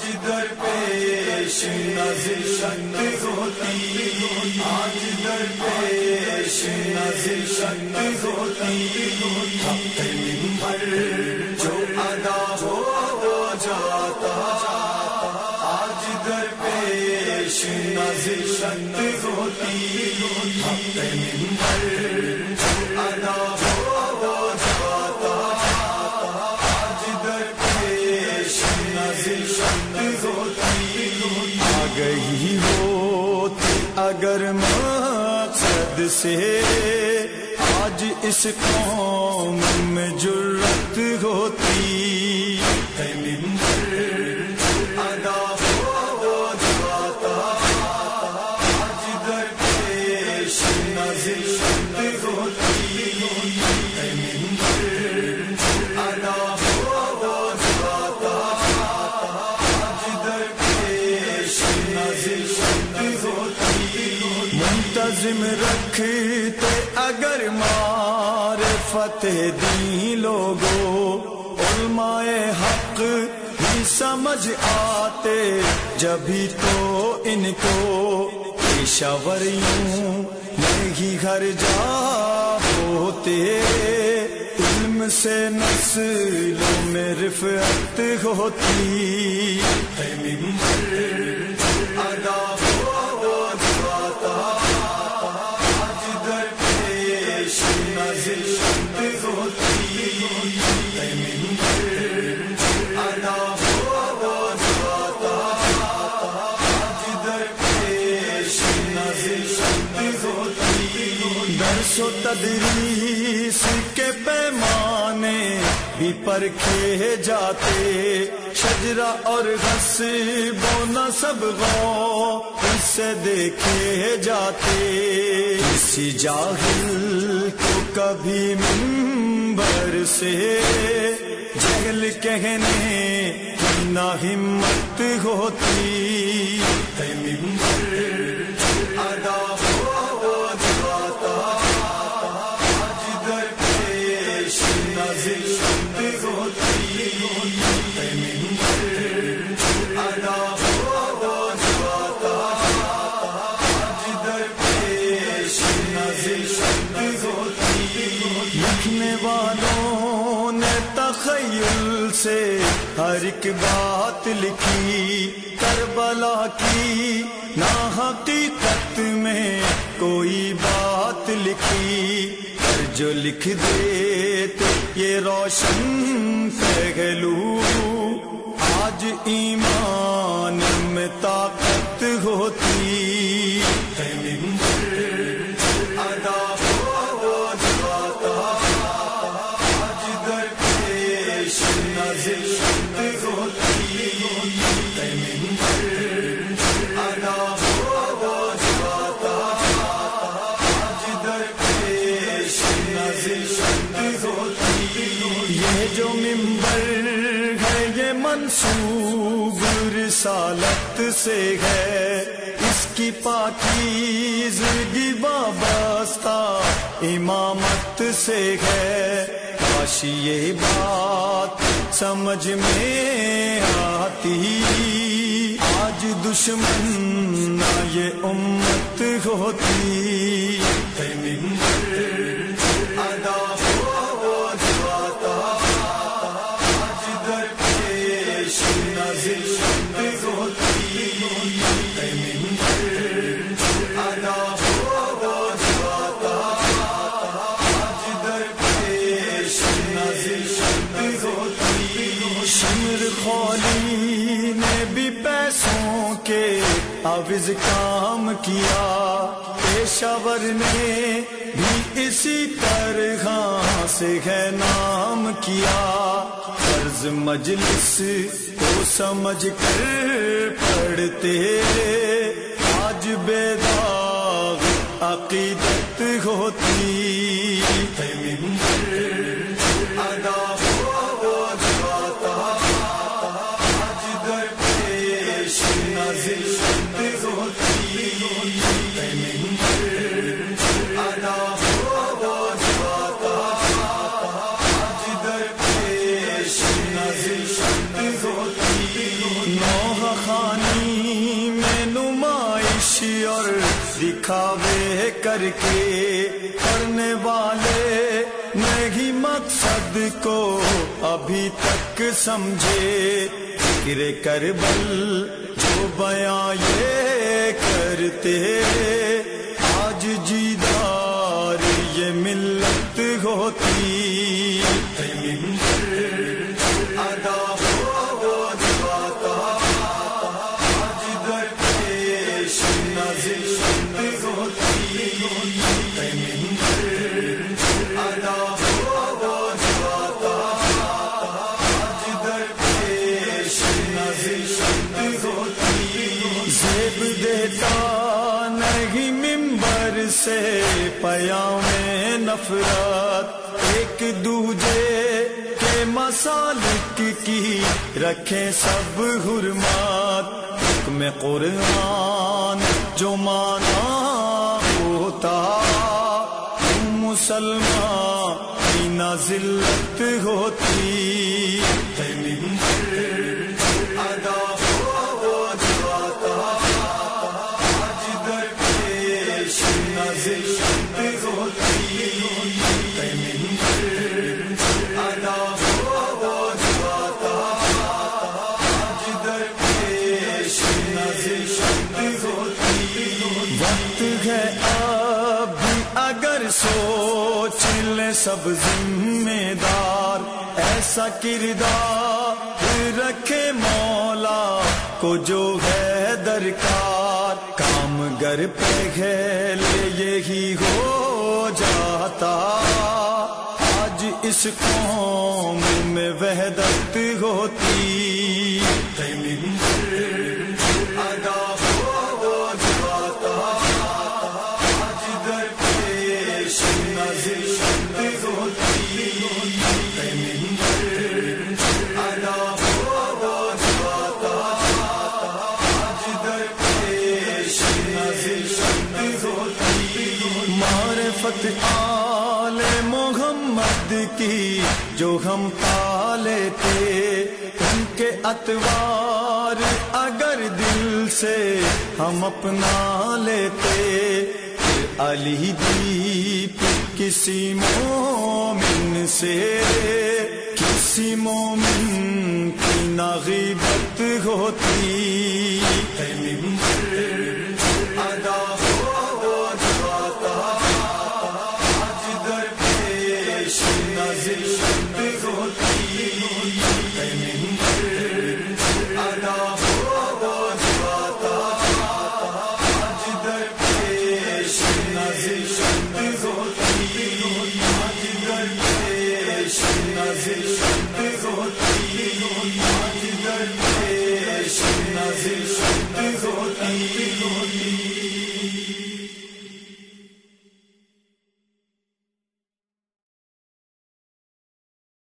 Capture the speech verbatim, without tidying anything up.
در پیش نظر ہوتی، آج در پیش نظر ہوتی، حق منبر جو ادا ہو جاتا، آج در پیش نظر ہوتی، حق منبر جو ادا ہو جاتا، آج در پیش نظر ہوتی، آ گئی ہوتی اگر مقصد سے آج اس قوم میں جرت ہوتی، ہے منبر ادا ہو جاتا، آج در پیش نظر ہوتی، ہے منبر ادا ہو جاتا، آج در پیش نظر ہوتی، منتظم رکھتے اگر معرفت دی لوگوں، علماء حق بھی سمجھ آتے جبھی تو ان کو پیشاوریوں میں ہی گھر جا ہوتے، علم سے نسلوں میں رفعت ہوتی، ہے منبر ادا ہو جاتا، آج در پیش نظر ہوتی، ہے منبر ادا ہو جاتا، آج در پیش نظر ہوتی، درس و تدریس کے پیمانے بھی پرکھے جاتے، شجرہ اور غصب و نسب غور سے دیکھے جاتے، کسی جاہل کو کبھی منبر سے جہل کہنے کی نہ ہمت ہوتی، ہے منبر ادا ہو جاتا، آج در پیش نظر ہوتی، ہے منبر ادا ہو جاتا، آج در پیش نظر ہوتی، لکھنے والوں نے تخیل سے ہر ایک بات لکھی، کربلا کی نہ حقیقت میں کوئی بات لکھی، پر جو لکھ دیتے یہ روشن پہلو، آج ایمان میں طاقت ہوتی، ہے منبر ادا ہو جاتا، آج در پیش نظر ہوتی، ہے منبر ادا ہو جاتا، آج در پیش نظر ہوتی، یہ جو منبر ہے یہ منسوب رسالت سے ہے، اس کی پاکیزگی وابستہ امامت سے ہے، کاش یہ بات سمجھ میں آتی، آج دشمن نہ یہ امت ہوتی، ہے منبر ادا ہو جاتا، آج در پیش نظر ہوتی، ہے منبر ادا ہو جاتا، آج در پیش نظر ہوتی، شمر خولی نے بھی پیسوں کے عوض کام کیا، پیشاور نے بھی اسی طرح سے ہے نام کیا، فرض مجلس کو سمجھ کر پڑھتے، آج بے داغ عقیدت ہوتی، ہے منبر ادا ہو جاتا، آج در پیش نظر ہوتی، ہے منبر ادا ہو جاتا، آج در پیش نظر ہوتی، نوح دکھاوے کر کے کرنے والے نہیں مقصد کو ابھی تک سمجھے. ذکر کربل جو بیاں یہ کرتے آج جیدار یہ ملت ہوتی. ادا ہو جاتا آج درپیش نازل ہوتی. ادا ہو جاتا آج درپیش نازل ہوتی. زیب دیتا نہیں منبر سے پیام نفرت ایک دوجے کے مسالک کی رکھیں سب حرمت. حکم قرآن جو مانا ہوتا مسلمان کی نہ ذلت ہوتی. ادا ہو جاتا آج درپیش نازل ہوتی. ادا ہو جاتا آج درپیش نازل ہوتی. وقت ہے اب بھی اگر سوچ لیں سب ذمہ دار ایسا کردار رکھے مولا کو جو ہے درکار. کام گر پہ گھیل یہی ہو جاتا آج اس قوم میں وحدت ہوتی. ادا ہو جاتا آج درپیش نازل ہوتی. ادا ہو جاتا آج درپیش نازل ہوتی. معرفت آل محمد کی جو ہم پالے تھے ان کے اطوار اگر دل سے ہم اپنا لیتے علی دیپ کسی مومن سے کسی مومن کی نہ غیبت ہوتی.